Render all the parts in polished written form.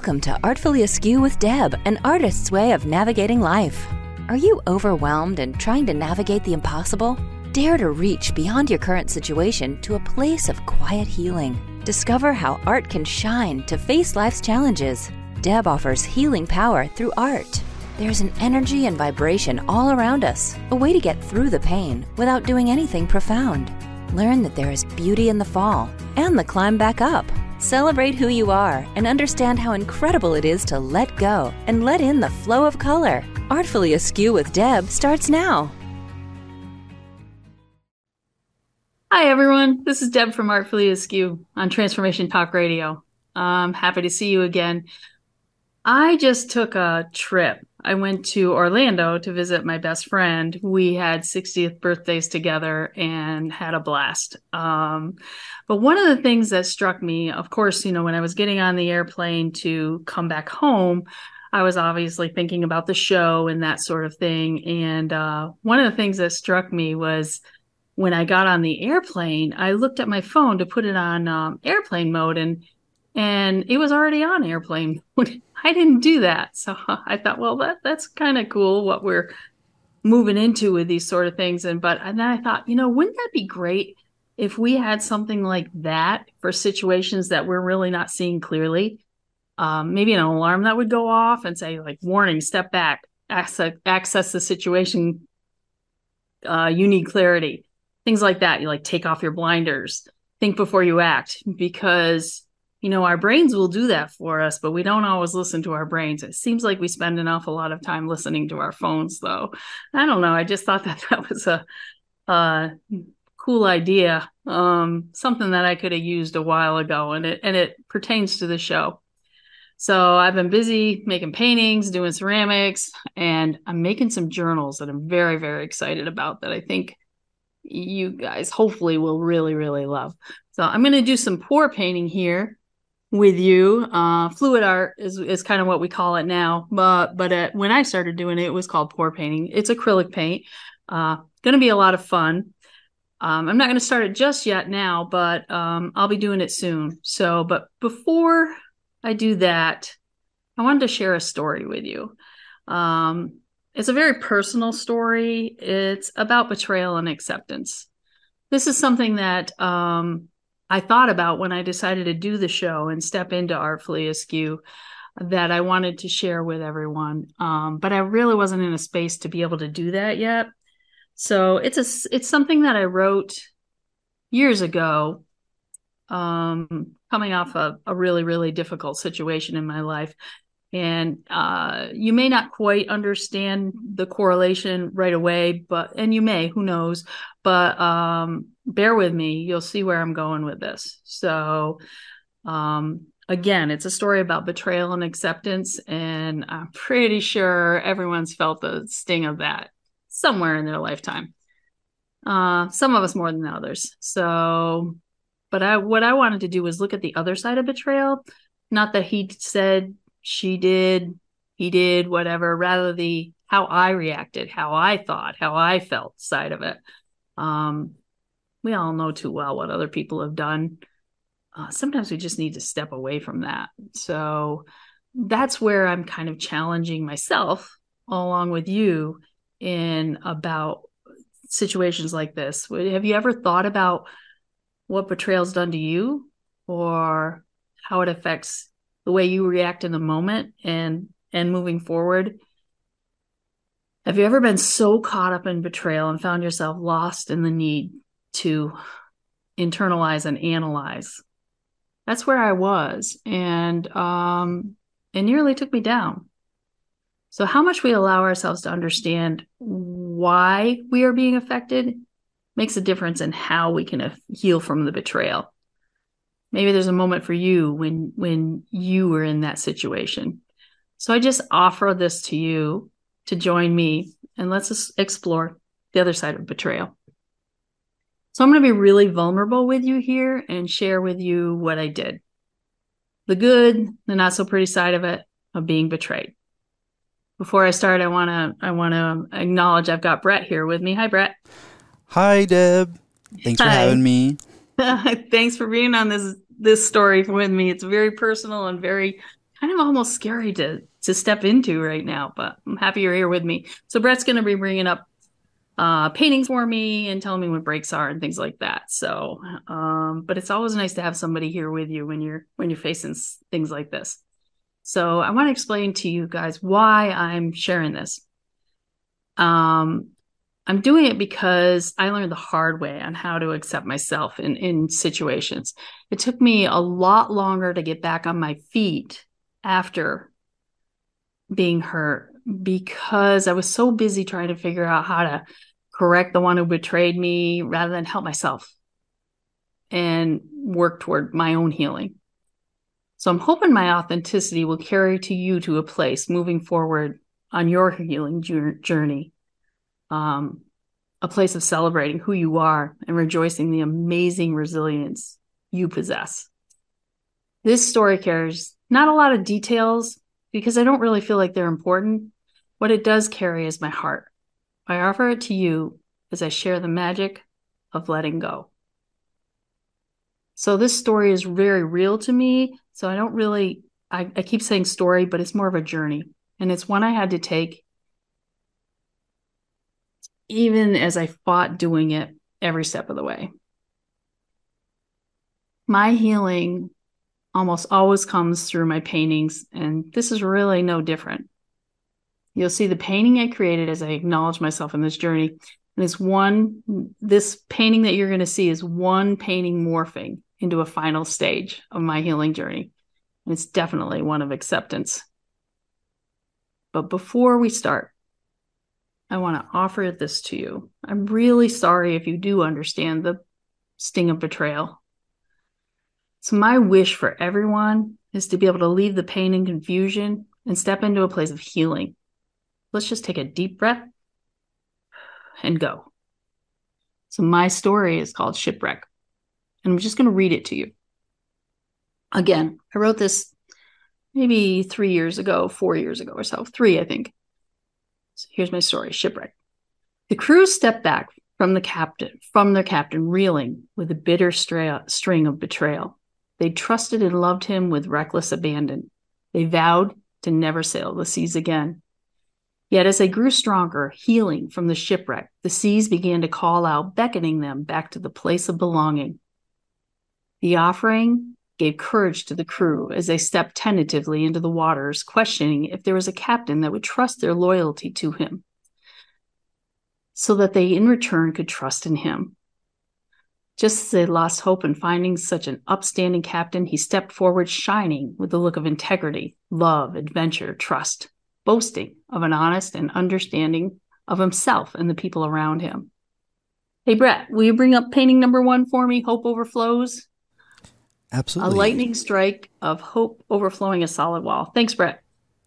Welcome to Artfully Askew with Deb, an artist's way of navigating life. Are you overwhelmed and trying to navigate the impossible? Dare to reach beyond your current situation to a place of quiet healing. Discover how art can shine to face life's challenges. Deb offers healing power through art. There's an energy and vibration all around us, a way to get through the pain without doing anything profound. Learn that there is beauty in the fall and the climb back up. Celebrate who you are and understand how incredible it is to let go and let in the flow of color. Artfully Askew with Deb starts now. Hi, everyone. This is Deb from Artfully Askew on Transformation Talk Radio. I'm happy to see you again. I just took a trip. I went to Orlando to visit my best friend. We had 60th birthdays together and had a blast. But one of the things that struck me, of course, when I was getting on the airplane to come back home, I was obviously thinking about the show and that sort of thing. And one of the things that struck me was when I got on the airplane, I looked at my phone to put it on airplane mode, and it was already on airplane mode. I didn't do that. So I thought, well, that's kind of cool what we're moving into with these sort of things. And then I thought, wouldn't that be great if we had something like that for situations that we're really not seeing clearly? Maybe an alarm that would go off and say, like, warning, step back, access the situation, you need clarity. Things like that. You take off your blinders, think before you act, because our brains will do that for us, but we don't always listen to our brains. It seems like we spend an awful lot of time listening to our phones, though. I don't know. I just thought that was a cool idea, something that I could have used a while ago, and it pertains to the show. So I've been busy making paintings, doing ceramics, and I'm making some journals that I'm very, very excited about that I think you guys hopefully will really, really love. So I'm going to do some pour painting here with you. Fluid art is kind of what we call it now, but when I started doing it, it was called pour painting. It's acrylic paint. Going to be a lot of fun. I'm not going to start it just yet now, but I'll be doing it soon. But before I do that, I wanted to share a story with you. It's a very personal story. It's about betrayal and acceptance. This is something that I thought about when I decided to do the show and step into Artfully Askew, that I wanted to share with everyone. But I really wasn't in a space to be able to do that yet. So it's something that I wrote years ago, coming off a really, really difficult situation in my life. And you may not quite understand the correlation right away, and you may, who knows, but bear with me. You'll see where I'm going with this. So again, it's a story about betrayal and acceptance, and I'm pretty sure everyone's felt the sting of that somewhere in their lifetime. Some of us more than others. So, but what I wanted to do was look at the other side of betrayal. Not that he said, she did, he did, whatever, rather the how I reacted, how I thought, how I felt side of it. We all know too well what other people have done. Sometimes we just need to step away from that. So that's where I'm kind of challenging myself along with you in about situations like this. Have you ever thought about what betrayal's done to you, or how it affects the way you react in the moment and moving forward? Have you ever been so caught up in betrayal and found yourself lost in the need to internalize and analyze? That's where I was, and it nearly took me down. So how much we allow ourselves to understand why we are being affected makes a difference in how we can heal from the betrayal. Maybe there's a moment for you when you were in that situation. So I just offer this to you to join me, and let's explore the other side of betrayal. So I'm going to be really vulnerable with you here and share with you what I did. The good, the not so pretty side of being betrayed. Before I start, I want to acknowledge I've got Brett here with me. Hi, Brett. Hi, Deb. Thanks for having me. Thanks for being on this story with me. It's very personal and very kind of almost scary to step into right now, but I'm happy you're here with me. So Brett's going to be bringing up paintings for me and telling me what breaks are and things like that. So, but it's always nice to have somebody here with you when you're facing things like this. So I want to explain to you guys why I'm sharing this. I'm doing it because I learned the hard way on how to accept myself in situations. It took me a lot longer to get back on my feet after being hurt because I was so busy trying to figure out how to correct the one who betrayed me rather than help myself and work toward my own healing. So I'm hoping my authenticity will carry you to a place moving forward on your healing journey. A place of celebrating who you are and rejoicing the amazing resilience you possess. This story carries not a lot of details because I don't really feel like they're important. What it does carry is my heart. I offer it to you as I share the magic of letting go. So this story is very real to me. So I don't really, I keep saying story, but it's more of a journey. And it's one I had to take even as I fought doing it every step of the way. My healing almost always comes through my paintings, and this is really no different. You'll see the painting I created as I acknowledge myself in this journey. And this painting that you're going to see is one painting morphing into a final stage of my healing journey. And it's definitely one of acceptance. But before we start, I want to offer this to you. I'm really sorry if you do understand the sting of betrayal. So my wish for everyone is to be able to leave the pain and confusion and step into a place of healing. Let's just take a deep breath and go. So my story is called Shipwreck, and I'm just going to read it to you. Again, I wrote this maybe 4 years ago or so. 3, I think. So here's my story, Shipwreck. The crew stepped back from their captain, reeling with a bitter string of betrayal. They trusted and loved him with reckless abandon. They vowed to never sail the seas again. Yet as they grew stronger, healing from the shipwreck, the seas began to call out, beckoning them back to the place of belonging. The offering gave courage to the crew as they stepped tentatively into the waters, questioning if there was a captain that would trust their loyalty to him, so that they in return could trust in him. Just as they lost hope in finding such an upstanding captain, he stepped forward shining with a look of integrity, love, adventure, trust, boasting of an honest and understanding of himself and the people around him. Hey, Brett, will you bring up painting number 1 for me, Hope Overflows? Absolutely. A lightning strike of hope overflowing a solid wall. Thanks, Brett.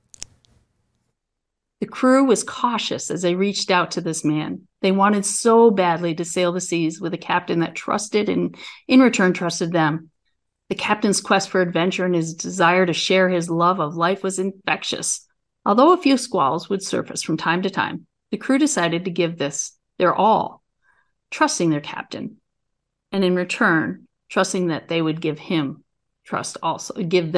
The crew was cautious as they reached out to this man. They wanted so badly to sail the seas with a captain that trusted and in return trusted them. The captain's quest for adventure and his desire to share his love of life was infectious. Although a few squalls would surface from time to time, the crew decided to give this their all, trusting their captain, and in return, trusting that they would give them trust also.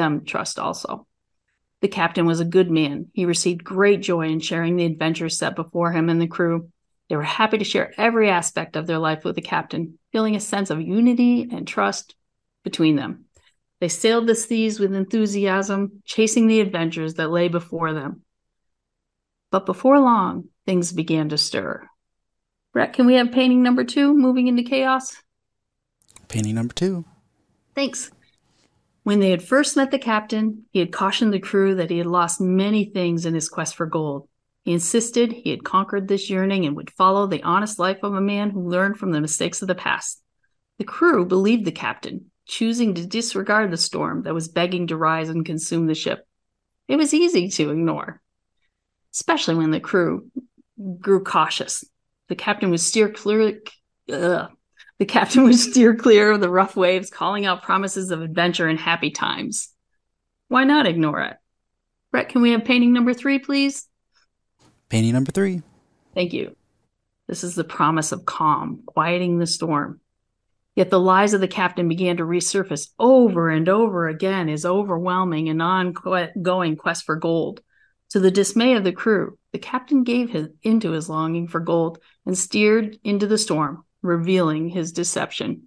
The captain was a good man. He received great joy in sharing the adventures set before him and the crew. They were happy to share every aspect of their life with the captain, feeling a sense of unity and trust between them. They sailed the seas with enthusiasm, chasing the adventures that lay before them. But before long, things began to stir. Brett, can we have painting number 2, Moving into Chaos? Painting number 2. Thanks. When they had first met the captain, he had cautioned the crew that he had lost many things in his quest for gold. He insisted he had conquered this yearning and would follow the honest life of a man who learned from the mistakes of the past. The crew believed the captain, choosing to disregard the storm that was begging to rise and consume the ship. It was easy to ignore, especially when the crew grew cautious. The captain would steer clear of the rough waves, calling out promises of adventure and happy times. Why not ignore it? Brett, can we have painting number 3, please? Painting number 3. Thank you. This is the promise of calm, quieting the storm. Yet the lies of the captain began to resurface over and over again, his overwhelming and ongoing quest for gold. To the dismay of the crew, the captain gave into his longing for gold and steered into the storm, revealing his deception.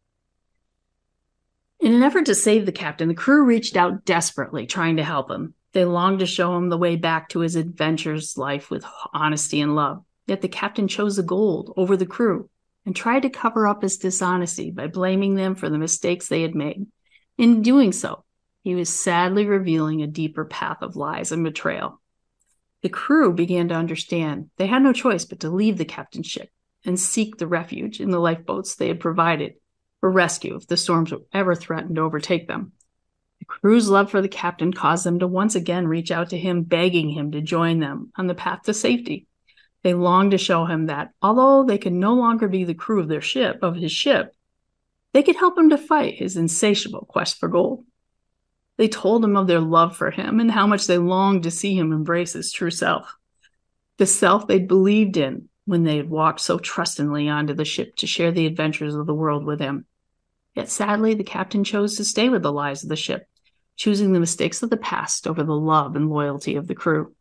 In an effort to save the captain, the crew reached out desperately, trying to help him. They longed to show him the way back to his adventurous life with honesty and love. Yet the captain chose the gold over the crew and tried to cover up his dishonesty by blaming them for the mistakes they had made. In doing so, he was sadly revealing a deeper path of lies and betrayal. The crew began to understand they had no choice but to leave the captain's ship and seek the refuge in the lifeboats they had provided for rescue if the storms ever threatened to overtake them. The crew's love for the captain caused them to once again reach out to him, begging him to join them on the path to safety. They longed to show him that, although they could no longer be the crew of his ship, they could help him to fight his insatiable quest for gold. They told him of their love for him and how much they longed to see him embrace his true self, the self they'd believed in when they had walked so trustingly onto the ship to share the adventures of the world with him. Yet sadly, the captain chose to stay with the lies of the ship, choosing the mistakes of the past over the love and loyalty of the crew.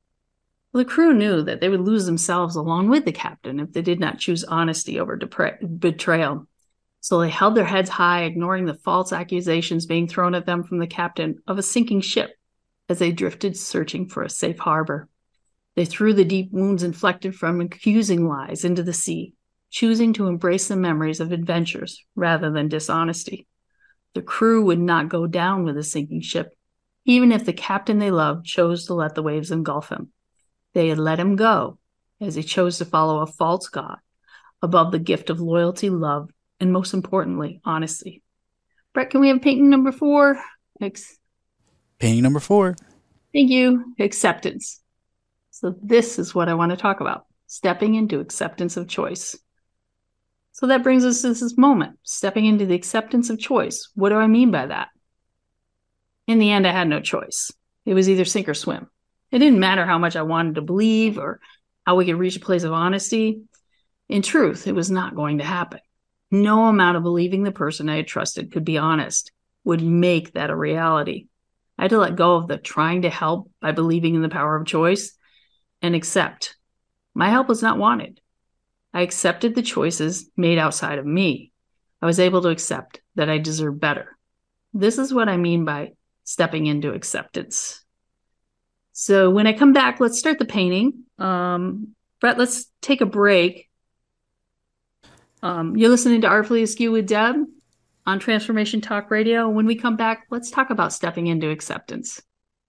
The crew knew that they would lose themselves along with the captain if they did not choose honesty over betrayal. So they held their heads high, ignoring the false accusations being thrown at them from the captain of a sinking ship as they drifted searching for a safe harbor. They threw the deep wounds inflicted from accusing lies into the sea, choosing to embrace the memories of adventures rather than dishonesty. The crew would not go down with a sinking ship, even if the captain they loved chose to let the waves engulf him. They had let him go, as he chose to follow a false god above the gift of loyalty, love, and most importantly, honesty. Brett, can we have painting number 4? Painting number 4. Thank you. Acceptance. So this is what I want to talk about, stepping into acceptance of choice. So that brings us to this moment, stepping into the acceptance of choice. What do I mean by that? In the end, I had no choice. It was either sink or swim. It didn't matter how much I wanted to believe or how we could reach a place of honesty. In truth, it was not going to happen. No amount of believing the person I had trusted could be honest would make that a reality. I had to let go of the trying to help by believing in the power of choice and accept. My help was not wanted. I accepted the choices made outside of me. I was able to accept that I deserve better. This is what I mean by stepping into acceptance. So when I come back, let's start the painting. Brett, let's take a break. You're listening to Artfully Askew with Deb on Transformation Talk Radio. When we come back, let's talk about stepping into acceptance.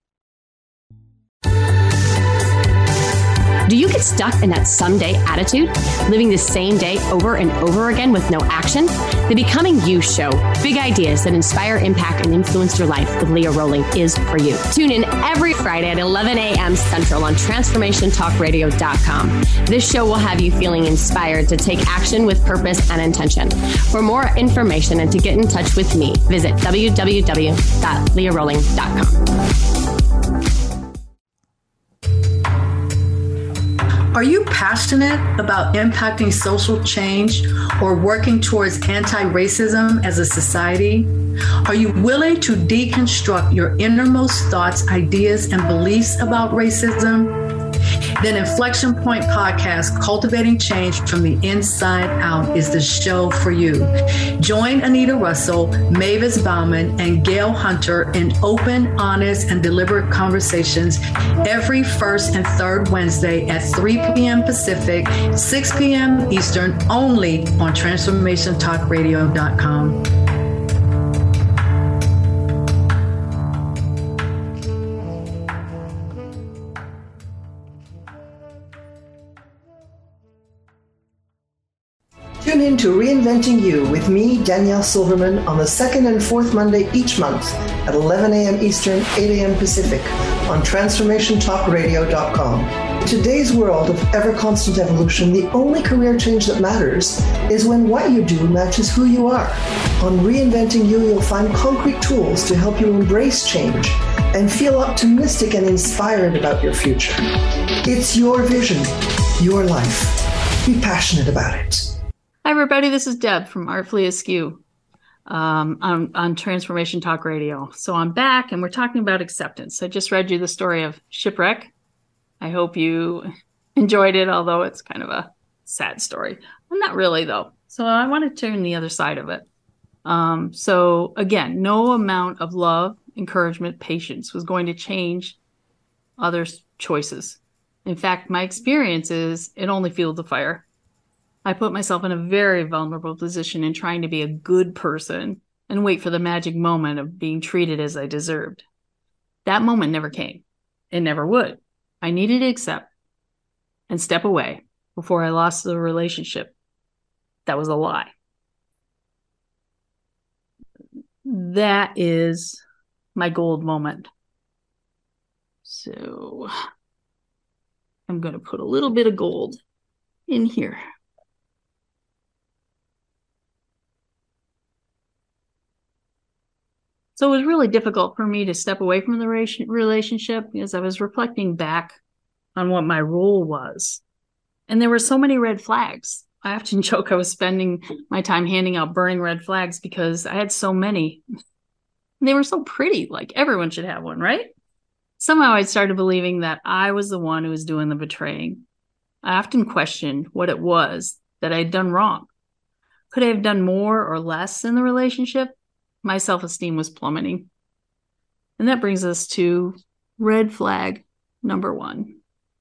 Do you get stuck in that someday attitude, living the same day over and over again with no action? The Becoming You Show, big ideas that inspire, impact, and influence your life with Leah Rowling is for you. Tune in every Friday at 11 a.m. Central on TransformationTalkRadio.com. This show will have you feeling inspired to take action with purpose and intention. For more information and to get in touch with me, visit www.leahrowling.com. Are you passionate about impacting social change or working towards anti-racism as a society? Are you willing to deconstruct your innermost thoughts, ideas, and beliefs about racism? Then Inflection Point Podcast, Cultivating Change from the Inside Out, is the show for you. Join Anita Russell, Mavis Bauman, and Gail Hunter in open, honest, and deliberate conversations every first and third Wednesday at 3 p.m. Pacific, 6 p.m. Eastern, only on TransformationTalkRadio.com. Tune in to Reinventing You with me, Danielle Silverman, on the second and fourth Monday each month at 11 a.m. Eastern, 8 a.m. Pacific on TransformationTalkRadio.com. In today's world of ever-constant evolution, the only career change that matters is when what you do matches who you are. On Reinventing You, you'll find concrete tools to help you embrace change and feel optimistic and inspired about your future. It's your vision, your life. Be passionate about it. Hi, everybody. This is Deb from Artfully Askew on Transformation Talk Radio. So I'm back, and we're talking about acceptance. I just read you the story of Shipwreck. I hope you enjoyed it, although it's kind of a sad story. Well, not really, though. So I want to turn the other side of it. So again, no amount of love, encouragement, patience was going to change others' choices. In fact, my experience is it only fueled the fire. I put myself in a very vulnerable position in trying to be a good person and wait for the magic moment of being treated as I deserved. That moment never came. It never would. I needed to accept and step away before I lost the relationship. That was a lie. That is my gold moment. So I'm going to put a little bit of gold in here. So it was really difficult for me to step away from the relationship because I was reflecting back on what my role was. And there were so many red flags. I often joke I was spending my time handing out burning red flags because I had so many. They were so pretty, like everyone should have one, right? Somehow I started believing that I was the one who was doing the betraying. I often questioned what it was that I had done wrong. Could I have done more or less in the relationship? My self-esteem was plummeting. And that brings us to red flag number 1.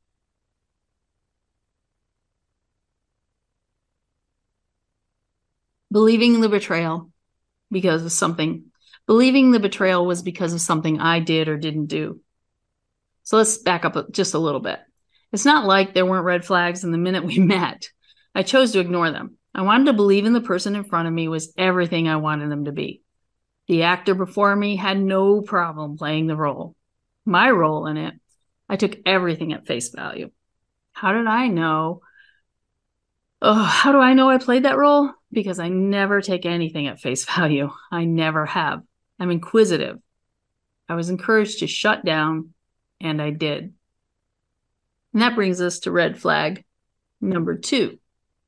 Believing the betrayal because of something. Believing the betrayal was because of something I did or didn't do. So let's back up just a little bit. It's not like there weren't red flags in the minute we met. I chose to ignore them. I wanted to believe in the person in front of me was everything I wanted them to be. The actor before me had no problem playing the role. My role in it, I took everything at face value. How did I know? How do I know I played that role? Because I never take anything at face value. I never have. I'm inquisitive. I was encouraged to shut down, and I did. And that brings us to red flag number 2.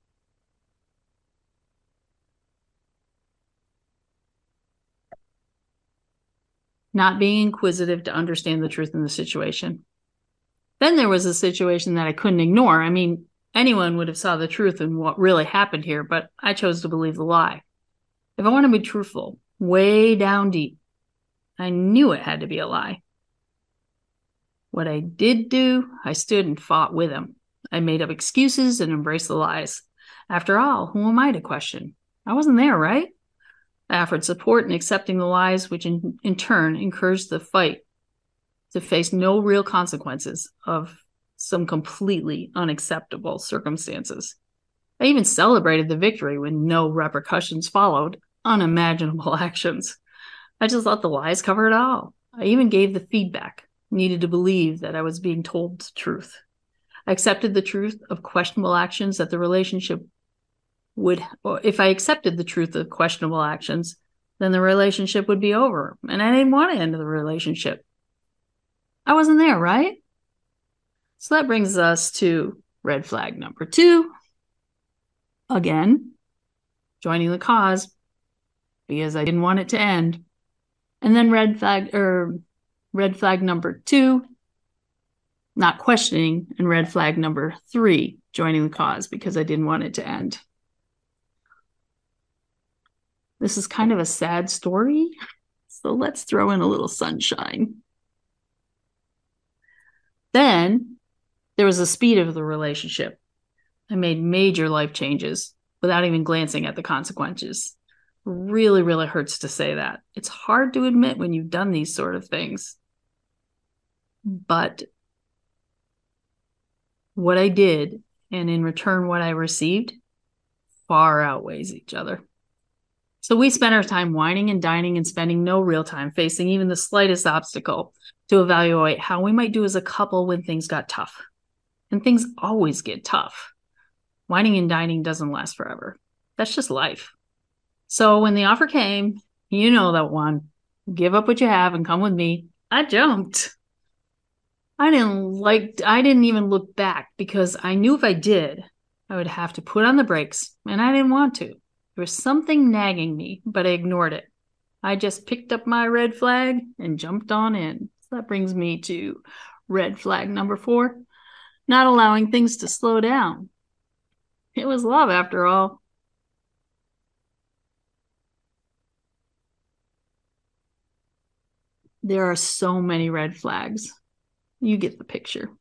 Not being inquisitive to understand the truth in the situation. Then there was a situation that I couldn't ignore. I mean, anyone would have saw the truth in what really happened here, but I chose to believe the lie. If I want to be truthful, way down deep, I knew it had to be a lie. What I did do, I stood and fought with him. I made up excuses and embraced the lies. After all, who am I to question? I wasn't there, right? I offered support in accepting the lies, which in turn encouraged the fight to face no real consequences of some completely unacceptable circumstances. I even celebrated the victory when no repercussions followed unimaginable actions. I just let the lies cover it all. I even gave the feedback needed to believe that I was being told the truth. I accepted the truth of questionable actions that the relationship would, or if I accepted the truth of questionable actions, then the relationship would be over. And I didn't want to end the relationship. I wasn't there, right? So that brings us to red flag number 2. Again, joining the cause because I didn't want it to end. And then red flag number 2, not questioning, and red flag number 3, joining the cause because I didn't want it to end. This is kind of a sad story, so let's throw in a little sunshine. Then there was the speed of the relationship. I made major life changes without even glancing at the consequences. Really, really hurts to say that. It's hard to admit when you've done these sort of things. But what I did, and in return what I received, far outweighs each other. So we spent our time whining and dining and spending no real time facing even the slightest obstacle to evaluate how we might do as a couple when things got tough. And things always get tough. Whining and dining doesn't last forever. That's just life. So when the offer came, you know that one, give up what you have and come with me, I jumped. I didn't even look back because I knew if I did, I would have to put on the brakes, and I didn't want to. There was something nagging me, but I ignored it. I just picked up my red flag and jumped on in. So that brings me to red flag number 4, not allowing things to slow down. It was love, after all. There are so many red flags. You get the picture.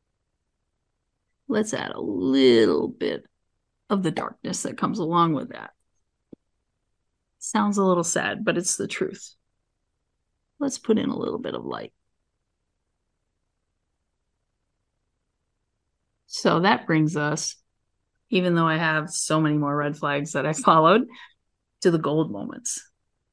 Let's add a little bit of the darkness that comes along with that. Sounds a little sad, but it's the truth. Let's put in a little bit of light. So that brings us, even though I have so many more red flags that I followed, to the gold moments.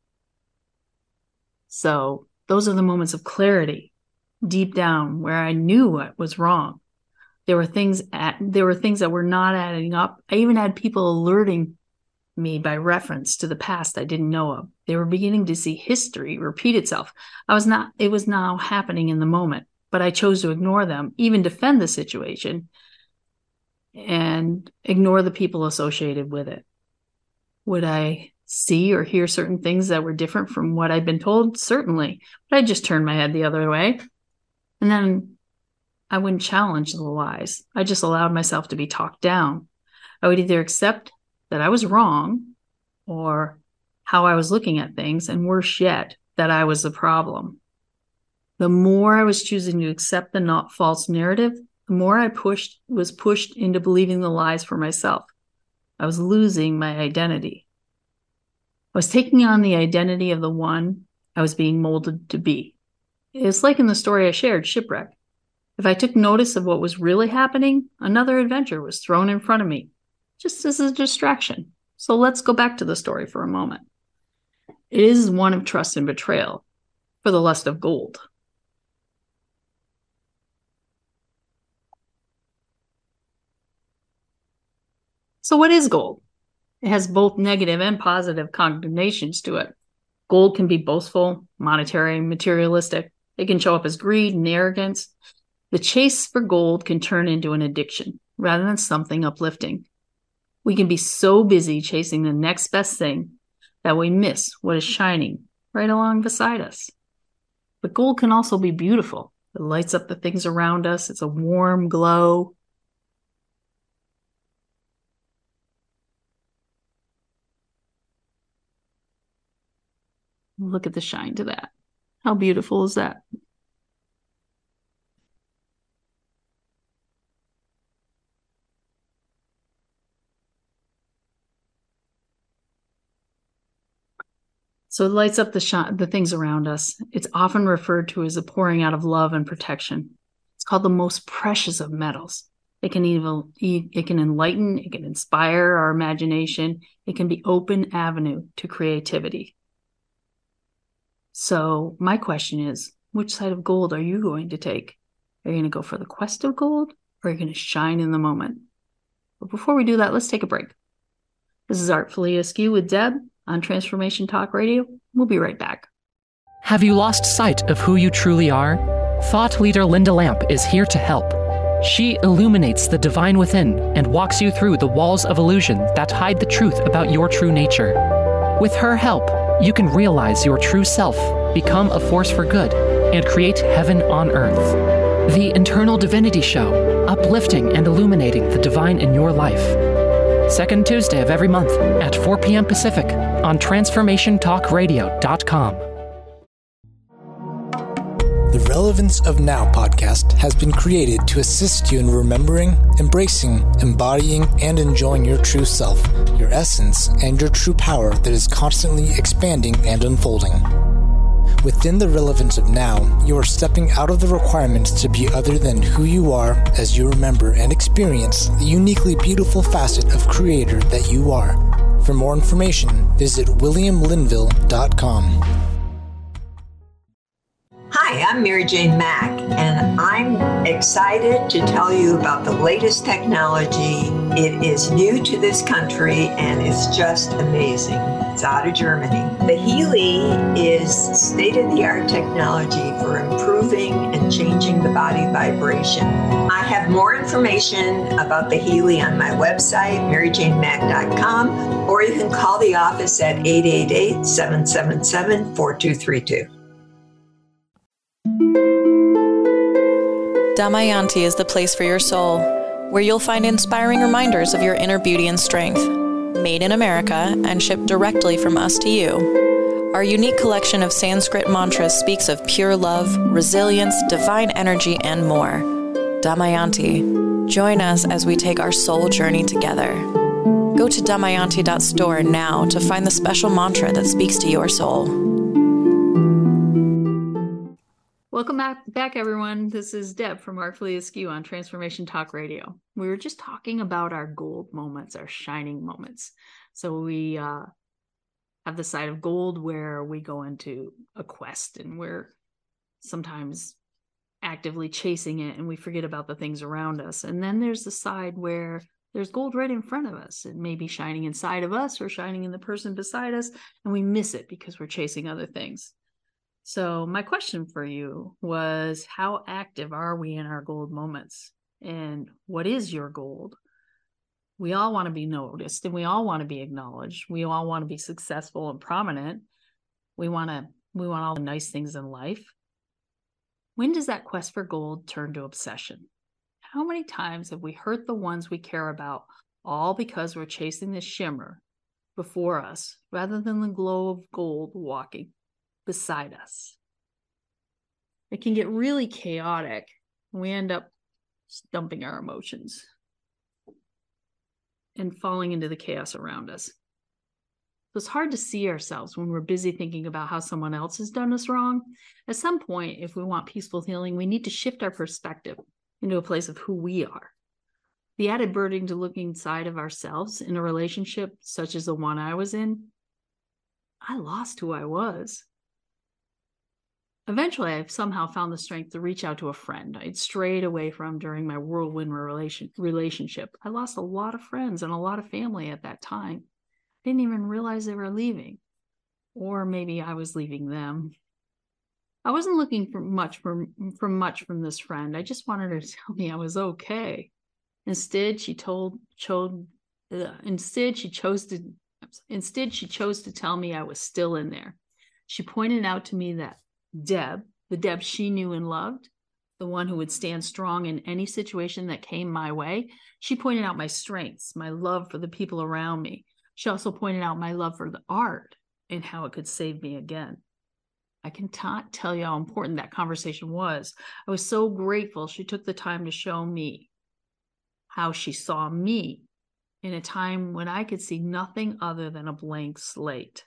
So those are the moments of clarity, deep down, where I knew what was wrong. There were things that were not adding up. I even had people alerting me by reference to the past I didn't know of. They were beginning to see history repeat itself. It was now happening in the moment, but I chose to ignore them, even defend the situation, and ignore the people associated with it. Would I see or hear certain things that were different from what I'd been told? Certainly. But I just turned my head the other way. And then I wouldn't challenge the lies. I just allowed myself to be talked down. I would either accept that I was wrong, or how I was looking at things, and worse yet, that I was the problem. The more I was choosing to accept the not false narrative, the more I was pushed into believing the lies for myself. I was losing my identity. I was taking on the identity of the one I was being molded to be. It's like in the story I shared, Shipwreck. If I took notice of what was really happening, another adventure was thrown in front of me, just as a distraction. So let's go back to the story for a moment. It is one of trust and betrayal for the lust of gold. So what is gold? It has both negative and positive connotations to it. Gold can be boastful, monetary, materialistic. It can show up as greed and arrogance. The chase for gold can turn into an addiction rather than something uplifting. We can be so busy chasing the next best thing that we miss what is shining right along beside us. But gold can also be beautiful. It lights up the things around us. It's a warm glow. Look at the shine to that. How beautiful is that? So it lights up the things around us. It's often referred to as a pouring out of love and protection. It's called the most precious of metals. It can enlighten, it can inspire our imagination. It can be open avenue to creativity. So my question is, which side of gold are you going to take? Are you going to go for the quest of gold, or are you going to shine in the moment? But before we do that, let's take a break. This is Artfully Askew with Deb on Transformation Talk Radio. We'll be right back. Have you lost sight of who you truly are? Thought leader Linda Lamp is here to help. She illuminates the divine within and walks you through the walls of illusion that hide the truth about your true nature. With her help, you can realize your true self, become a force for good, and create heaven on earth. The Internal Divinity Show, uplifting and illuminating the divine in your life. Second Tuesday of every month at 4 p.m. Pacific on TransformationTalkRadio.com. The Relevance of Now podcast has been created to assist you in remembering, embracing, embodying, and enjoying your true self, your essence, and your true power that is constantly expanding and unfolding. Within the relevance of now, you are stepping out of the requirements to be other than who you are as you remember and experience the uniquely beautiful facet of creator that you are. For more information, visit williamlinville.com. Hi, Hi, I'm Mary Jane Mack, and I'm excited to tell you about the latest technology. It is new to this country, and it's just amazing. It's out of Germany. The Healy is state-of-the-art technology for improving and changing the body vibration. I have more information about the Healy on my website, maryjanemack.com, or you can call the office at 888-777-4232. Damayanti is the place for your soul, where you'll find inspiring reminders of your inner beauty and strength. Made in America and shipped directly from us to you. Our unique collection of Sanskrit mantras speaks of pure love, resilience, divine energy, and more. Damayanti. Join us as we take our soul journey together. Go to damayanti.store now to find the special mantra that speaks to your soul. Welcome back, everyone. This is Deb from Artfully Askew on Transformation Talk Radio. We were just talking about our gold moments, our shining moments. So we have the side of gold where we go into a quest and we're sometimes actively chasing it and we forget about the things around us. And then there's the side where there's gold right in front of us. It may be shining inside of us or shining in the person beside us, and we miss it because we're chasing other things. So my question for you was, how active are we in our gold moments? And what is your gold? We all want to be noticed and we all want to be acknowledged. We all want to be successful and prominent. We want all the nice things in life. When does that quest for gold turn to obsession? How many times have we hurt the ones we care about, all because we're chasing the shimmer before us rather than the glow of gold walking beside us? It can get really chaotic and we end up dumping our emotions and falling into the chaos around us. So it's hard to see ourselves when we're busy thinking about how someone else has done us wrong. At some point, if we want peaceful healing, we need to shift our perspective into a place of who we are. The added burden to looking inside of ourselves in a relationship such as the one I was in, I lost who I was. Eventually, I've somehow found the strength to reach out to a friend I'd strayed away from during my whirlwind relationship. I lost a lot of friends and a lot of family at that time. I didn't even realize they were leaving. Or maybe I was leaving them. I wasn't looking for much from this friend. I just wanted her to tell me I was okay. Instead, she chose to tell me I was still in there. She pointed out to me that Deb, the Deb she knew and loved, the one who would stand strong in any situation that came my way. She pointed out my strengths, my love for the people around me. She also pointed out my love for the art and how it could save me again. I cannot tell you how important that conversation was. I was so grateful she took the time to show me how she saw me in a time when I could see nothing other than a blank slate.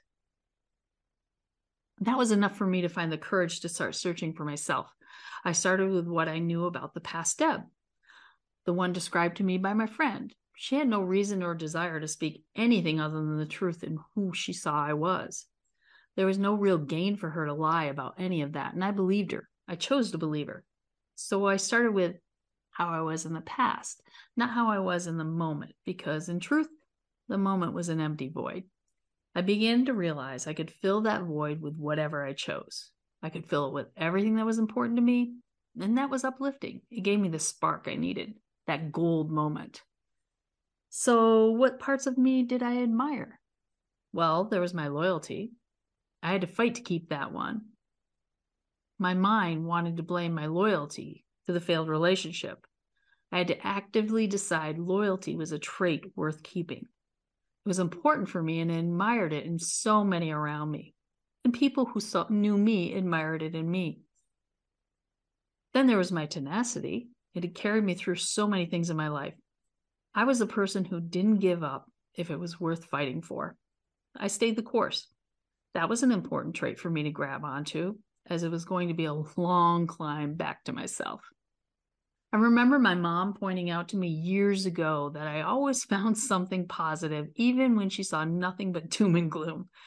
That was enough for me to find the courage to start searching for myself. I started with what I knew about the past Deb, the one described to me by my friend. She had no reason or desire to speak anything other than the truth in who she saw I was. There was no real gain for her to lie about any of that, and I believed her. I chose to believe her. So I started with how I was in the past, not how I was in the moment, because in truth, the moment was an empty void. I began to realize I could fill that void with whatever I chose. I could fill it with everything that was important to me, and that was uplifting. It gave me the spark I needed, that gold moment. So what parts of me did I admire? Well, there was my loyalty. I had to fight to keep that one. My mind wanted to blame my loyalty to the failed relationship. I had to actively decide loyalty was a trait worth keeping. It was important for me, and I admired it in so many around me. And people who knew me admired it in me. Then there was my tenacity. It had carried me through so many things in my life. I was a person who didn't give up if it was worth fighting for. I stayed the course. That was an important trait for me to grab onto, as it was going to be a long climb back to myself. I remember my mom pointing out to me years ago that I always found something positive, even when she saw nothing but doom and gloom.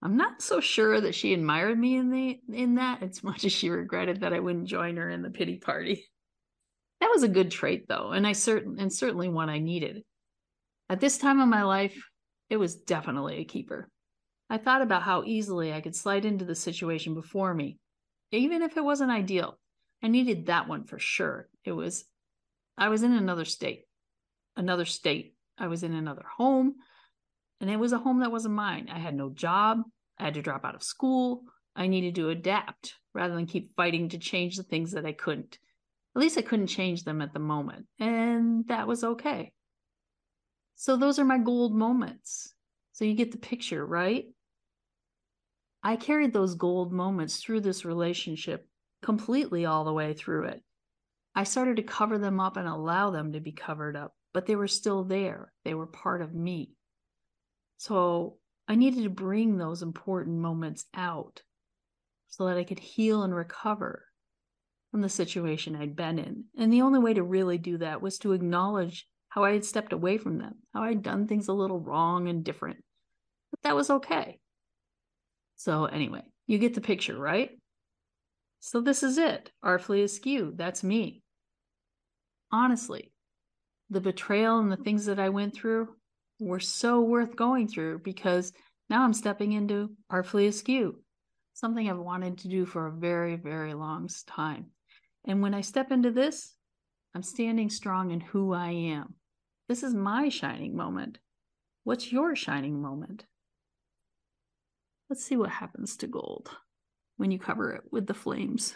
I'm not so sure that she admired me in that as much as she regretted that I wouldn't join her in the pity party. That was a good trait, though, and certainly one I needed. At this time of my life, it was definitely a keeper. I thought about how easily I could slide into the situation before me, even if it wasn't ideal. I needed that one for sure. I was in another state. I was in another home, and it was a home that wasn't mine. I had no job. I had to drop out of school. I needed to adapt rather than keep fighting to change the things that I couldn't. At least I couldn't change them at the moment, and that was okay. So those are my gold moments. So you get the picture, right? I carried those gold moments through this relationship completely all the way through it. I started to cover them up and allow them to be covered up, but they were still there. They were part of me. So I needed to bring those important moments out so that I could heal and recover from the situation I'd been in. And the only way to really do that was to acknowledge how I had stepped away from them, how I'd done things a little wrong and different. But that was okay. So anyway, you get the picture, right? So this is it. Artfully Askew. That's me. Honestly, the betrayal and the things that I went through were so worth going through, because now I'm stepping into Artfully Askew, something I've wanted to do for a very, very long time. And when I step into this, I'm standing strong in who I am. This is my shining moment. What's your shining moment? Let's see what happens to gold when you cover it with the flames.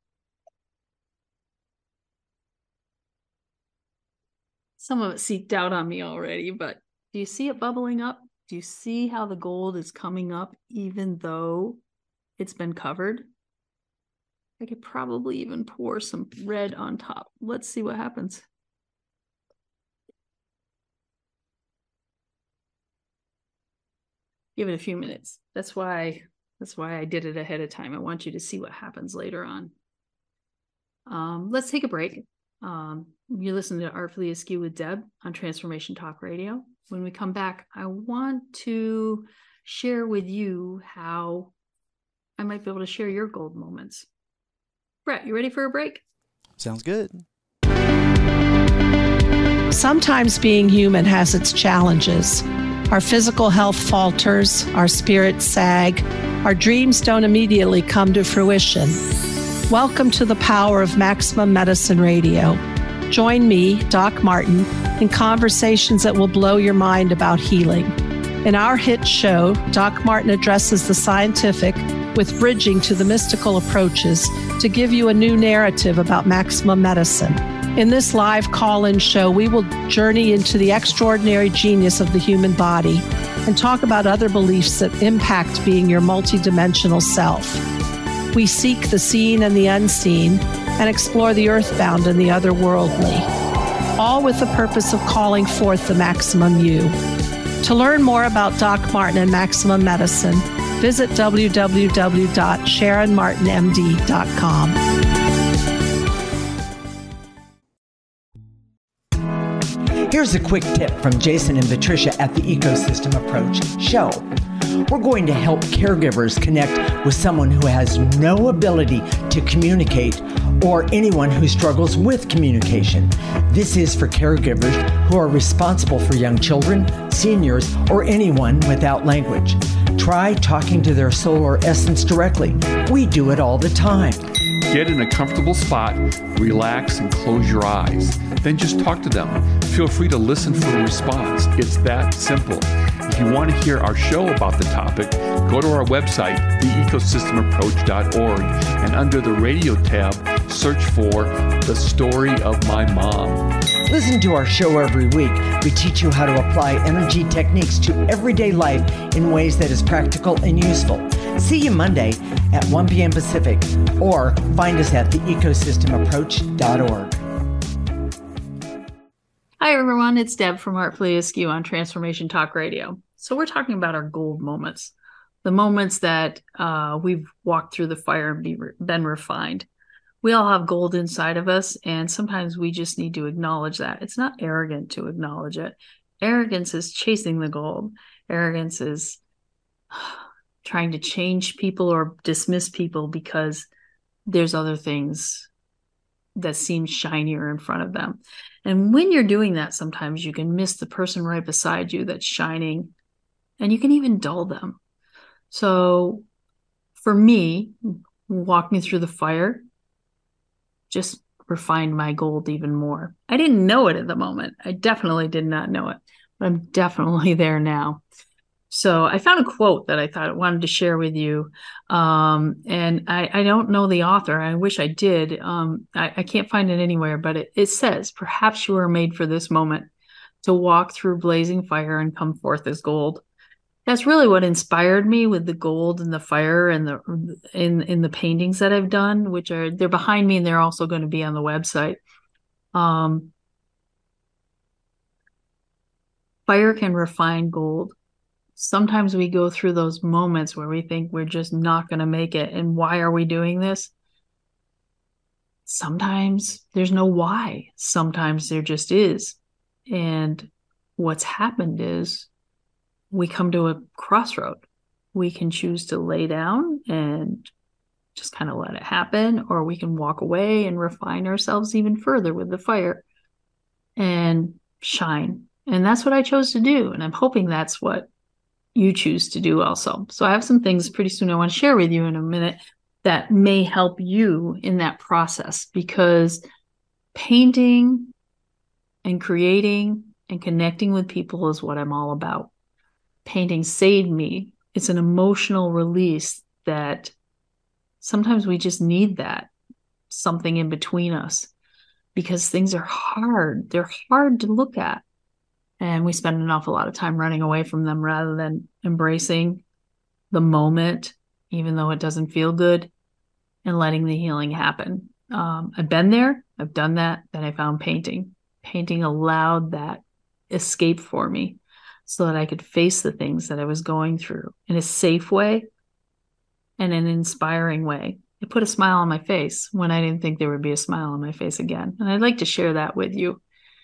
Some of it seeped out on me already, but do you see it bubbling up? Do you see how the gold is coming up even though it's been covered? I could probably even pour some red on top. Let's see what happens. Give it a few minutes. That's why I did it ahead of time. I want you to see what happens later on. Let's take a break. You're listening to Artfully Askew with Deb on Transformation Talk Radio. When we come back, I want to share with you how I might be able to share your gold moments. Brett, you ready for a break? Sounds good. Sometimes being human has its challenges. Our physical health falters, our spirits sag, our dreams don't immediately come to fruition. Welcome to the power of Maximum Medicine Radio. Join me, Doc Martin, in conversations that will blow your mind about healing. In our hit show, Doc Martin addresses the scientific with bridging to the mystical approaches to give you a new narrative about maximum medicine. In this live call-in show, we will journey into the extraordinary genius of the human body and talk about other beliefs that impact being your multidimensional self. We seek the seen and the unseen and explore the earthbound and the otherworldly, all with the purpose of calling forth the maximum you. To learn more about Doc Martin and Maximum Medicine, visit www.sharonmartinmd.com. Here's a quick tip from Jason and Patricia at the Ecosystem Approach show. We're going to help caregivers connect with someone who has no ability to communicate or anyone who struggles with communication. This is for caregivers who are responsible for young children, seniors, or anyone without language. Try talking to their soul or essence directly. We do it all the time. Get in a comfortable spot, relax, and close your eyes. Then just talk to them. Feel free to listen for a response. It's that simple. If you want to hear our show about the topic, go to our website, theecosystemapproach.org, and under the radio tab, search for The Story of My Mom. Listen to our show every week. We teach you how to apply energy techniques to everyday life in ways that is practical and useful. See you Monday at 1 p.m. Pacific, or find us at theecosystemapproach.org. Hi, everyone. It's Deb from Artfully Askew on Transformation Talk Radio. So we're talking about our gold moments, the moments that we've walked through the fire and been refined. We all have gold inside of us, and sometimes we just need to acknowledge that. It's not arrogant to acknowledge it. Arrogance is chasing the gold. Arrogance is trying to change people or dismiss people because there's other things that seem shinier in front of them. And when you're doing that, sometimes you can miss the person right beside you that's shining, and you can even dull them. So for me, walking through the fire just refined my gold even more. I didn't know it at the moment. I definitely did not know it, but I'm definitely there now. So I found a quote that I thought I wanted to share with you. And I don't know the author. I wish I did. I can't find it anywhere, but it says, "Perhaps you were made for this moment, to walk through blazing fire and come forth as gold." That's really what inspired me with the gold and the fire and in the paintings that I've done, which they're behind me and they're also going to be on the website. Fire can refine gold. Sometimes we go through those moments where we think we're just not going to make it. And why are we doing this? Sometimes there's no why. Sometimes there just is. And what's happened is we come to a crossroad. We can choose to lay down and just kind of let it happen, or we can walk away and refine ourselves even further with the fire and shine. And that's what I chose to do. And I'm hoping that's what you choose to do also. So I have some things pretty soon I want to share with you in a minute that may help you in that process, because painting and creating and connecting with people is what I'm all about. Painting saved me. It's an emotional release that sometimes we just need, that something in between us, because things are hard. They're hard to look at. And we spend an awful lot of time running away from them rather than embracing the moment, even though it doesn't feel good, and letting the healing happen. I've been there. I've done that. Then I found painting. Painting allowed that escape for me so that I could face the things that I was going through in a safe way and an inspiring way. It put a smile on my face when I didn't think there would be a smile on my face again. And I'd like to share that with you.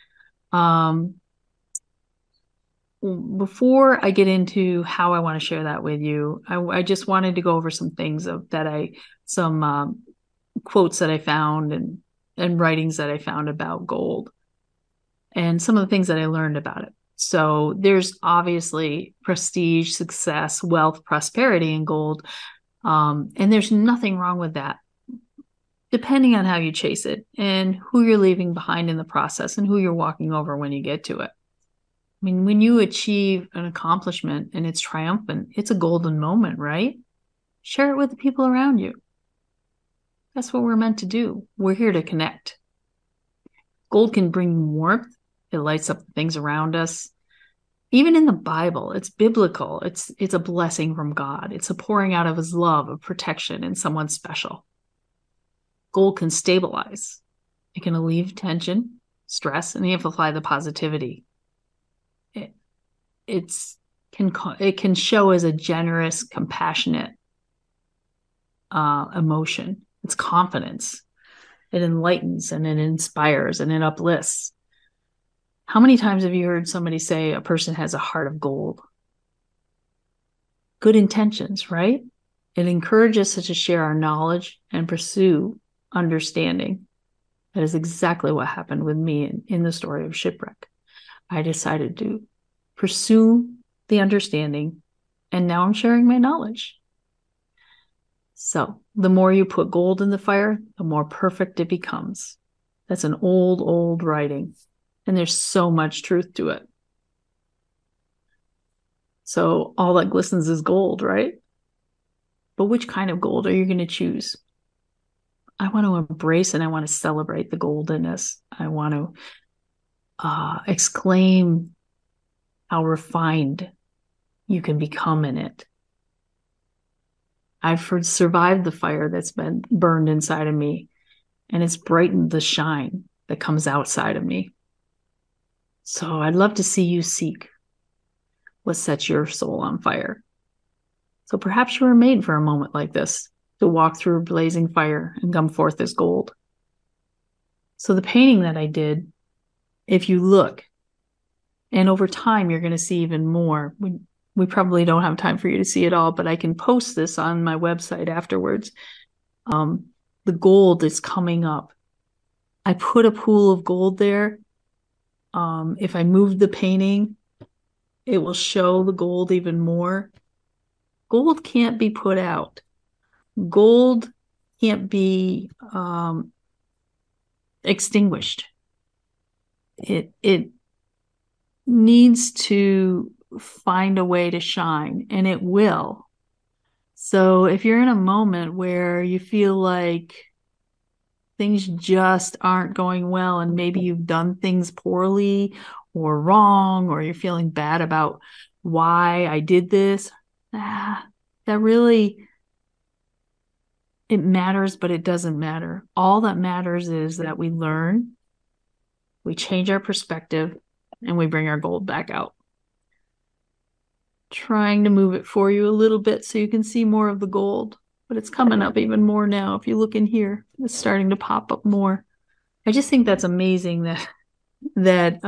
Before I get into how I want to share that with you, I just wanted to go over some things some quotes that I found and writings that I found about gold, and some of the things that I learned about it. So there's obviously prestige, success, wealth, prosperity in gold. And there's nothing wrong with that, depending on how you chase it and who you're leaving behind in the process and who you're walking over when you get to it. I mean, when you achieve an accomplishment and it's triumphant, it's a golden moment, right? Share it with the people around you. That's what we're meant to do. We're here to connect. Gold can bring warmth. It lights up things around us. Even in the Bible, it's biblical. It's a blessing from God. It's a pouring out of his love, of protection in someone special. Gold can stabilize. It can alleviate tension, stress, and amplify the positivity. It can show as a generous, compassionate emotion. It's confidence. It enlightens and it inspires and it uplifts. How many times have you heard somebody say a person has a heart of gold? Good intentions, right? It encourages us to share our knowledge and pursue understanding. That is exactly what happened with me in the story of Shipwreck. I decided to pursue the understanding, and now I'm sharing my knowledge. So the more you put gold in the fire, the more perfect it becomes. That's an old writing, and there's so much truth to it. So all that glistens is gold, right? But which kind of gold are you going to choose? I want to embrace and I want to celebrate the goldenness. I want to exclaim how refined you can become in it. I've survived the fire that's been burned inside of me, and it's brightened the shine that comes outside of me. So I'd love to see you seek what sets your soul on fire. So perhaps you were made for a moment like this, to walk through a blazing fire and come forth as gold. So the painting that I did, if you look, and over time you're going to see even more. When we probably don't have time for you to see it all, but I can post this on my website afterwards. The gold is coming up. I put a pool of gold there. If I move the painting, it will show the gold even more. Gold can't be put out. Gold can't be extinguished. It needs to find a way to shine, and it will. So if you're in a moment where you feel like things just aren't going well, and maybe you've done things poorly or wrong, or you're feeling bad about why I did this, that really, it matters, but it doesn't matter. All that matters is that we learn, we change our perspective, and we bring our gold back out. Trying to move it for you a little bit so you can see more of the gold, but it's coming up even more now. If you look in here, it's starting to pop up more. I just think that's amazing that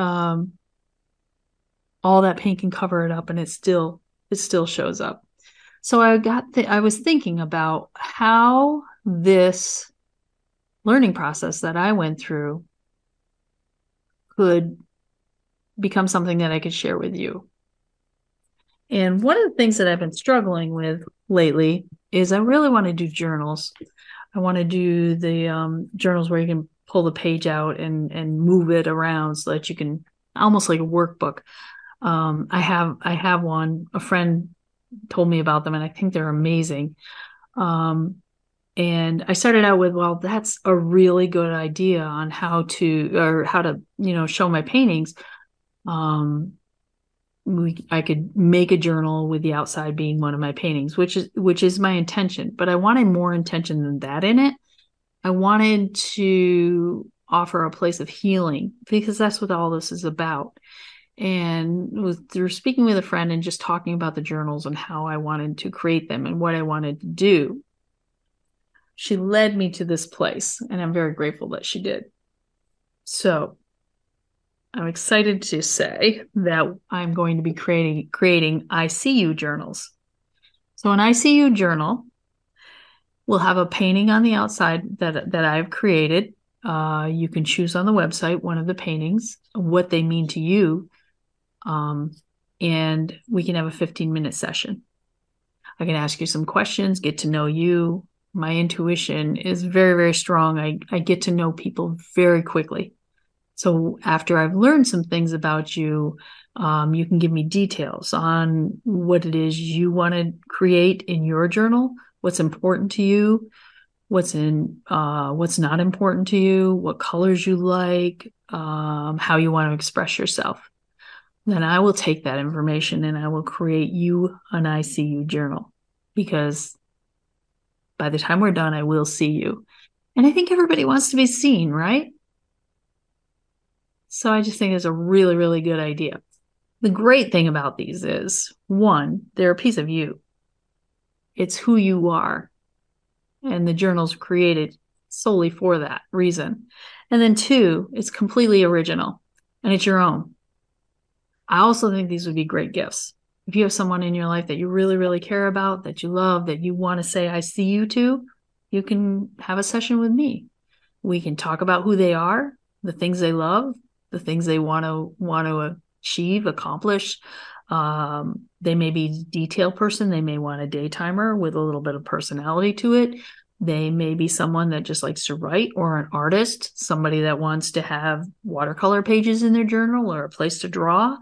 all that paint can cover it up, and it still shows up. So I was thinking about how this learning process that I went through could become something that I could share with you. And one of the things that I've been struggling with lately is I really want to do journals. I want to do the journals where you can pull the page out and move it around so that you can, almost like a workbook. I have one. A friend told me about them, and I think they're amazing. And I started out with, well, that's a really good idea on how to, show my paintings. I could make a journal with the outside being one of my paintings, which is my intention, but I wanted more intention than that in it. I wanted to offer a place of healing, because that's what all this is about. And through speaking with a friend and just talking about the journals and how I wanted to create them and what I wanted to do, she led me to this place, and I'm very grateful that she did. So I'm excited to say that I'm going to be creating I See You journals. So an I See You journal will have a painting on the outside that I've created. You can choose on the website one of the paintings, what they mean to you, and we can have a 15-minute session. I can ask you some questions, get to know you. My intuition is very, very strong. I get to know people very quickly. So after I've learned some things about you, you can give me details on what it is you want to create in your journal, what's important to you, what's not important to you, what colors you like, how you want to express yourself. Then I will take that information and I will create you an I See You journal, because by the time we're done, I will see you. And I think everybody wants to be seen, right? So I just think it's a really, really good idea. The great thing about these is, one, they're a piece of you. It's who you are. And the journal's created solely for that reason. And then two, it's completely original and it's your own. I also think these would be great gifts. If you have someone in your life that you really, really care about, that you love, that you want to say, I see you to, you can have a session with me. We can talk about who they are, the things they love, the things they want to achieve, accomplish. They may be a detail person. They may want a daytimer with a little bit of personality to it. They may be someone that just likes to write, or an artist, somebody that wants to have watercolor pages in their journal or a place to draw.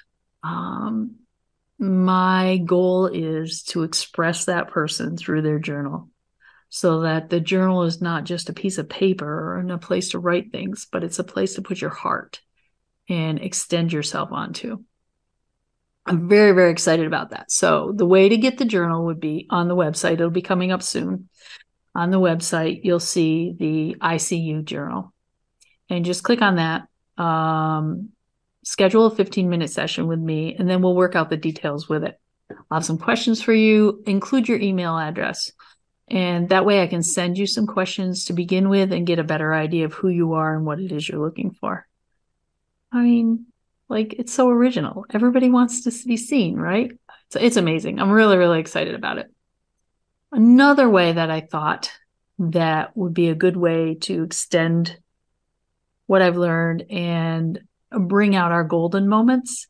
My goal is to express that person through their journal, so that the journal is not just a piece of paper and a place to write things, but it's a place to put your heart and extend yourself onto. I'm very, very excited about that. So the way to get the journal would be on the website. It'll be coming up soon. On the website, you'll see the I See You journal. And just click on that. Schedule a 15-minute session with me, and then we'll work out the details with it. I'll have some questions for you. Include your email address. And that way I can send you some questions to begin with and get a better idea of who you are and what it is you're looking for. I mean, Like, it's so original. Everybody wants to be seen, right? It's amazing. I'm really, really excited about it. Another way that I thought that would be a good way to extend what I've learned and bring out our golden moments.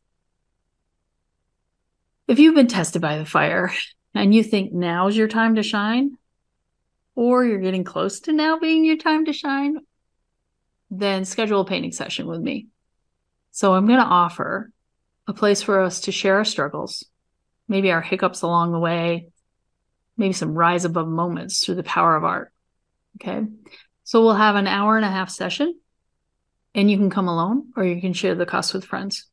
If you've been tested by the fire and you think now's your time to shine, or you're getting close to now being your time to shine, then schedule a painting session with me. So I'm going to offer a place for us to share our struggles, maybe our hiccups along the way, maybe some rise above moments through the power of art. Okay. So we'll have an 1.5-hour session, and you can come alone or you can share the cost with friends.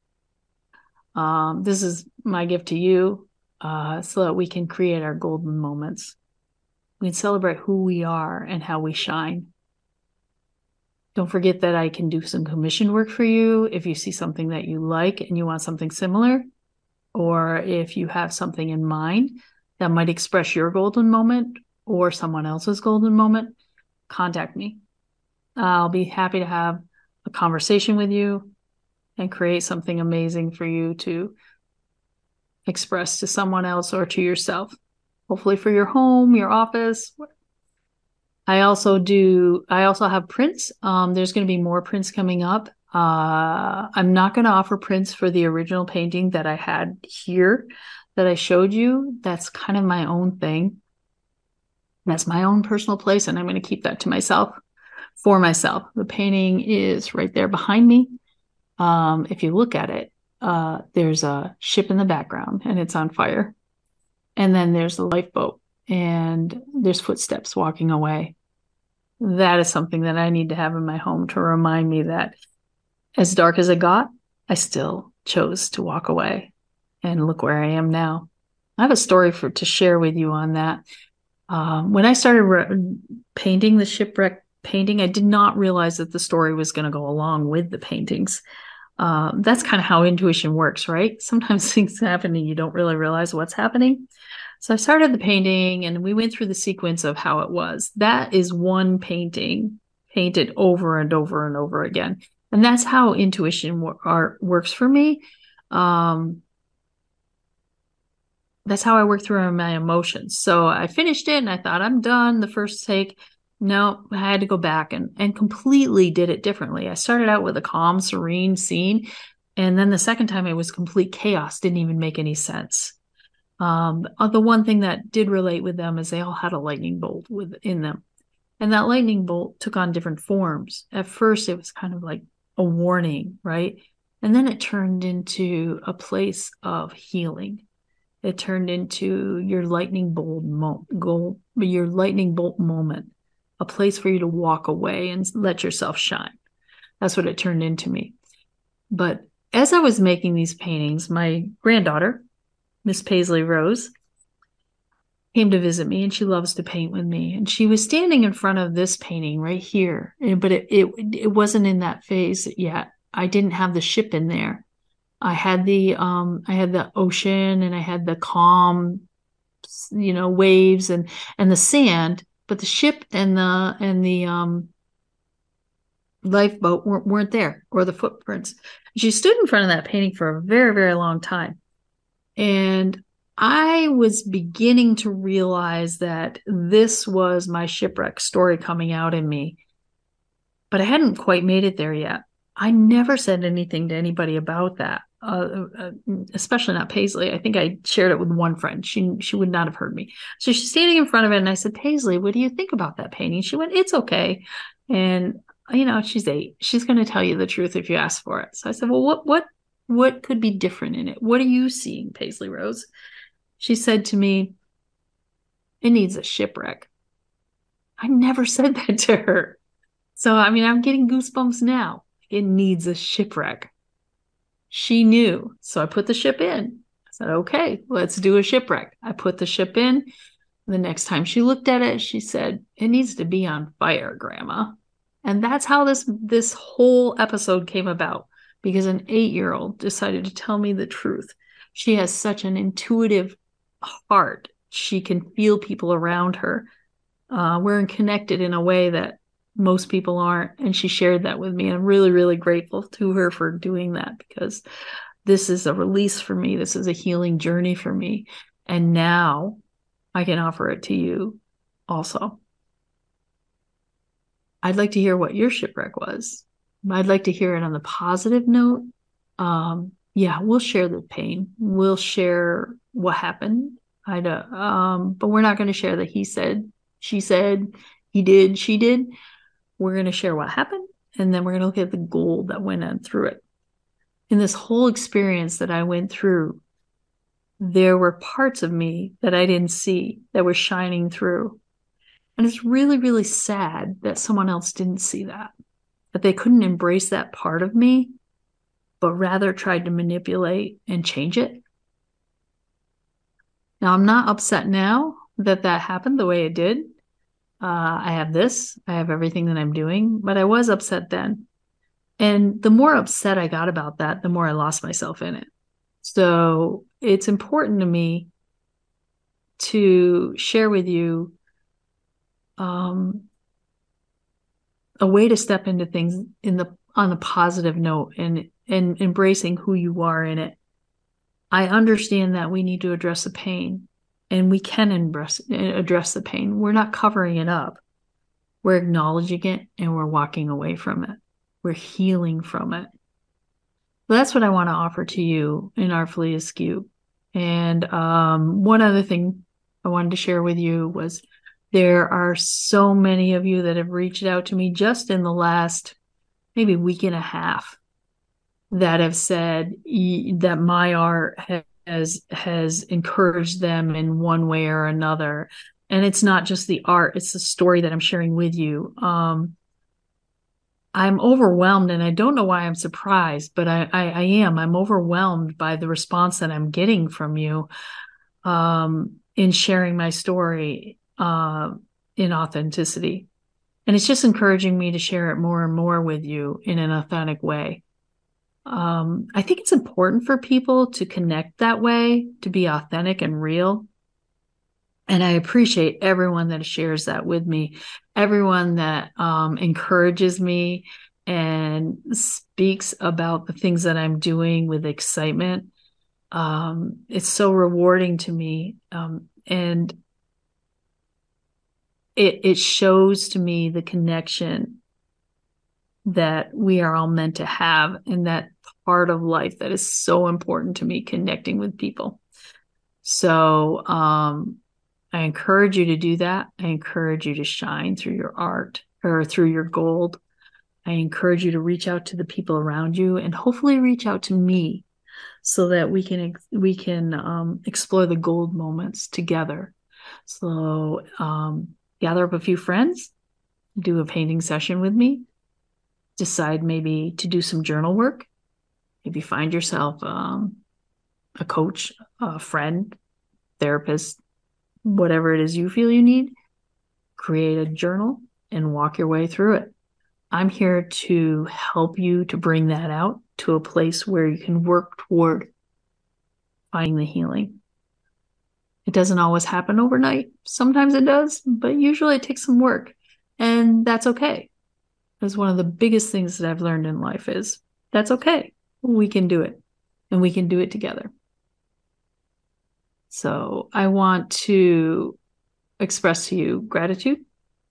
This is my gift to you, so that we can create our golden moments. We can celebrate who we are and how we shine. Don't forget that I can do some commission work for you if you see something that you like and you want something similar, or if you have something in mind that might express your golden moment or someone else's golden moment, contact me. I'll be happy to have a conversation with you and create something amazing for you to express to someone else or to yourself. Hopefully for your home, your office. I also have prints. There's going to be more prints coming up. I'm not going to offer prints for the original painting that I had here that I showed you. That's kind of my own thing. That's my own personal place, and I'm going to keep that to myself, for myself. The painting is right there behind me. If you look at it, there's a ship in the background and it's on fire. And then there's the lifeboat and there's footsteps walking away. That is something that I need to have in my home to remind me that as dark as it got, I still chose to walk away, and look where I am now. I have a story to share with you on that. When I started painting the shipwreck painting, I did not realize that the story was going to go along with the paintings. That's kind of how intuition works, right? Sometimes things happen and you don't really realize what's happening. So I started the painting and we went through the sequence of how it was. That is one painting painted over and over and over again. And that's how intuition art works for me. That's how I work through my emotions. So I finished it and I thought, I'm done. The first take, no, I had to go back and completely did it differently. I started out with a calm, serene scene. And then the second time it was complete chaos. Didn't even make any sense. The one thing that did relate with them is they all had a lightning bolt within them. And that lightning bolt took on different forms. At first, it was kind of like a warning, right? And then it turned into a place of healing. It turned into your lightning bolt moment, a place for you to walk away and let yourself shine. That's what it turned into me. But as I was making these paintings, my granddaughter, Miss Paisley Rose, came to visit me, and she loves to paint with me. And she was standing in front of this painting right here, but it wasn't in that phase yet. I didn't have the ship in there. I had the ocean, and I had the calm, waves and the sand, but the ship and the lifeboat weren't there, or the footprints. She stood in front of that painting for a very, very long time. And I was beginning to realize that this was my shipwreck story coming out in me, but I hadn't quite made it there yet. I never said anything to anybody about that, especially not Paisley. I think I shared it with one friend. She would not have heard me. So she's standing in front of it, and I said, Paisley, what do you think about that painting? She went, it's okay. And, she's 8. She's going to tell you the truth if you ask for it. So I said, well, what could be different in it? What are you seeing, Paisley Rose? She said to me, it needs a shipwreck. I never said that to her. So, I'm getting goosebumps now. It needs a shipwreck. She knew. So I put the ship in. I said, okay, let's do a shipwreck. I put the ship in. The next time she looked at it, she said, it needs to be on fire, Grandma. And that's how this whole episode came about. Because an 8-year-old decided to tell me the truth. She has such an intuitive heart. She can feel people around her. We're connected in a way that Most people aren't. And she shared that with me. And I'm really, really grateful to her for doing that, because this is a release for me. This is a healing journey for me. And now I can offer it to you also. I'd like to hear what your shipwreck was. I'd like to hear it on the positive note. Yeah, we'll share the pain. We'll share what happened. But we're not going to share the he said, she said, he did, she did. We're going to share what happened, and then we're going to look at the gold that went on through it. In this whole experience that I went through, there were parts of me that I didn't see that were shining through. And it's really, really sad that someone else didn't see that they couldn't embrace that part of me, but rather tried to manipulate and change it. Now, I'm not upset now that happened the way it did. I have everything that I'm doing, but I was upset then. And the more upset I got about that, the more I lost myself in it. So it's important to me to share with you a way to step into things on a positive note and embracing who you are in it. I understand that we need to address the pain, and we can address the pain. We're not covering it up. We're acknowledging it, and we're walking away from it. We're healing from it. But that's what I want to offer to you in Artfully Askew. And one other thing I wanted to share with you was there are so many of you that have reached out to me just in the last maybe week and a half that have said that my art has encouraged them in one way or another. And it's not just the art, it's the story that I'm sharing with you. I'm overwhelmed, and I don't know why I'm surprised, but I am. I'm overwhelmed by the response that I'm getting from you in sharing my story in authenticity. And it's just encouraging me to share it more and more with you in an authentic way. I think it's important for people to connect that way, to be authentic and real. And I appreciate everyone that shares that with me, everyone that encourages me and speaks about the things that I'm doing with excitement. It's so rewarding to me. And it shows to me the connection that we are all meant to have, and that part of life that is so important to me, connecting with people. So I encourage you to do that. I encourage you to shine through your art or through your gold. I encourage you to reach out to the people around you, and hopefully reach out to me so that we can explore the gold moments together. So gather up a few friends, do a painting session with me, decide maybe to do some journal work. Maybe find yourself a coach, a friend, therapist, whatever it is you feel you need. Create a journal and walk your way through it. I'm here to help you to bring that out to a place where you can work toward finding the healing. It doesn't always happen overnight. Sometimes it does, but usually it takes some work, and that's okay. That's one of the biggest things that I've learned in life is that's okay. We can do it, and we can do it together. So I want to express to you gratitude,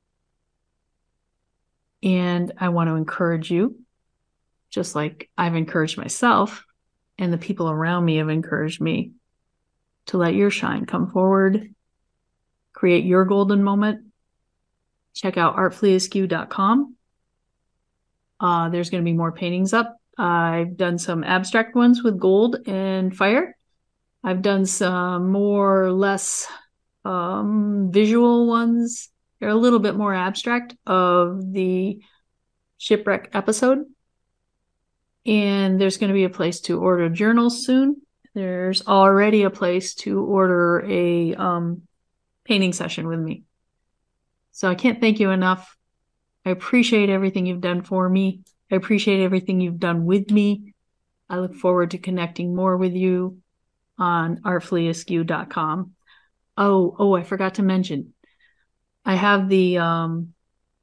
and I want to encourage you, just like I've encouraged myself, and the people around me have encouraged me, to let your shine come forward, create your golden moment. Check out artfullyaskew.com. There's going to be more paintings up. I've done some abstract ones with gold and fire. I've done some more or less visual ones. They're a little bit more abstract of the shipwreck episode. And there's going to be a place to order journals soon. There's already a place to order a painting session with me. So I can't thank you enough. I appreciate everything you've done for me. I appreciate everything you've done with me. I look forward to connecting more with you on artfullyaskew.com. Oh, I forgot to mention, I have the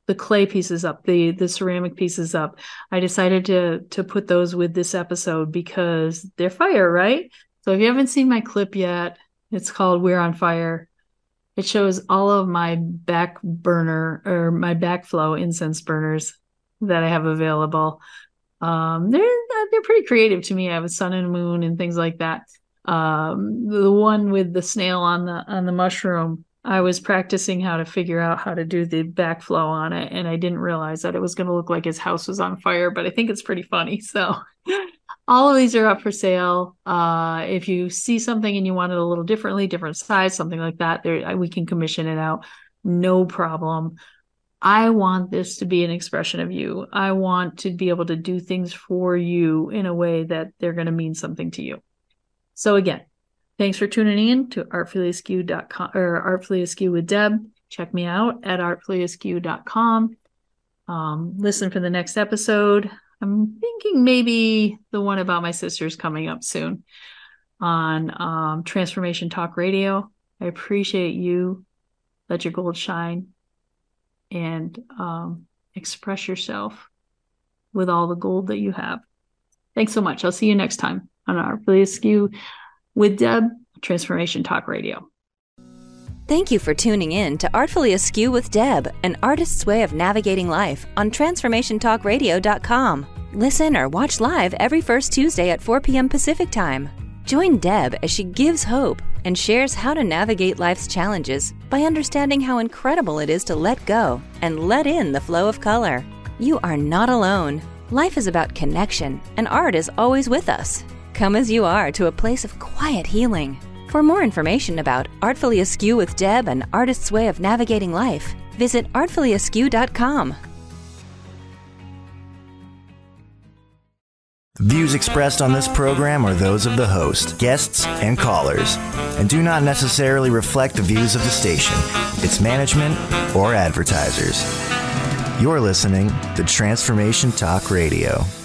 clay pieces up, the ceramic pieces up. I decided to put those with this episode because they're fire, right? So if you haven't seen my clip yet, it's called We're on Fire. It shows all of my back burner or my backflow incense burners that I have available. They're pretty creative to me. I have a sun and moon and things like that. The one with the snail on the mushroom, I was practicing how to figure out how to do the backflow on it, and I didn't realize that it was going to look like his house was on fire, but I think it's pretty funny. So all of these are up for sale. If you see something and you want it a little differently, different size, something like that, we can commission it out. No problem. I want this to be an expression of you. I want to be able to do things for you in a way that they're going to mean something to you. So again, thanks for tuning in to artfullyaskew.com or Artfully Askew with Deb. Check me out at artfullyaskew.com. Listen for the next episode. I'm thinking maybe the one about my sister's coming up soon on Transformation Talk Radio. I appreciate you. Let your gold shine and express yourself with all the gold that you have. Thanks so much. I'll see you next time on Artfully Askew with Deb, Transformation Talk Radio. Thank you for tuning in to Artfully Askew with Deb, an artist's way of navigating life on TransformationTalkRadio.com. Listen or watch live every first Tuesday at 4 p.m. Pacific Time. Join Deb as she gives hope and shares how to navigate life's challenges by understanding how incredible it is to let go and let in the flow of color. You are not alone. Life is about connection, and art is always with us. Come as you are to a place of quiet healing. For more information about Artfully Askew with Deb, an artist's way of navigating life, visit artfullyaskew.com. The views expressed on this program are those of the host, guests, and callers, and do not necessarily reflect the views of the station, its management, or advertisers. You're listening to Transformation Talk Radio.